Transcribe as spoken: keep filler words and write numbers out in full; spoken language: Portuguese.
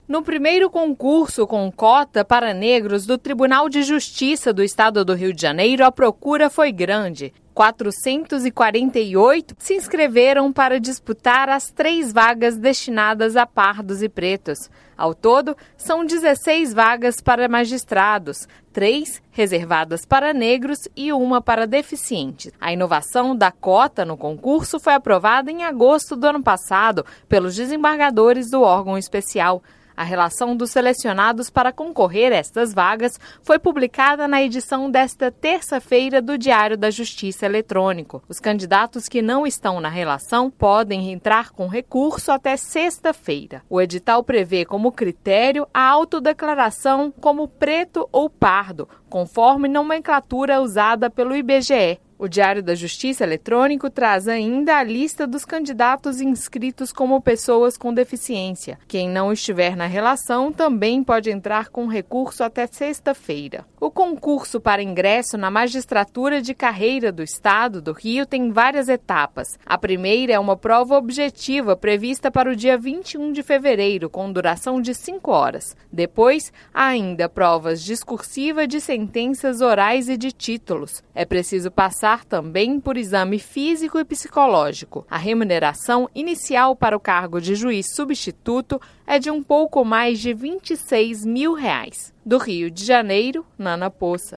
No primeiro concurso com cota para negros do Tribunal de Justiça do Estado do Rio de Janeiro, a procura foi grande. quatrocentos e quarenta e oito se inscreveram para disputar as três vagas destinadas a pardos e pretos. Ao todo, são dezesseis vagas para magistrados, três reservadas para negros e uma para deficientes. A inovação da cota no concurso foi aprovada em agosto do ano passado pelos desembargadores do órgão especial. A relação dos selecionados para concorrer a estas vagas foi publicada na edição desta terça-feira do Diário da Justiça Eletrônico. Os candidatos que não estão na relação podem entrar com recurso até sexta-feira. O edital prevê como critério a autodeclaração como preto ou pardo, conforme nomenclatura usada pelo I B G E. O Diário da Justiça Eletrônico traz ainda a lista dos candidatos inscritos como pessoas com deficiência. Quem não estiver na relação também pode entrar com recurso até sexta-feira. O concurso para ingresso na magistratura de carreira do Estado do Rio tem várias etapas. A primeira é uma prova objetiva prevista para o dia vinte e um de fevereiro, com duração de cinco horas. Depois, há ainda provas discursivas de sentenças orais e de títulos. É preciso passar também por exame físico e psicológico. A remuneração inicial para o cargo de juiz substituto é de um pouco mais de vinte e seis mil reais. Do Rio de Janeiro, Nana Poça.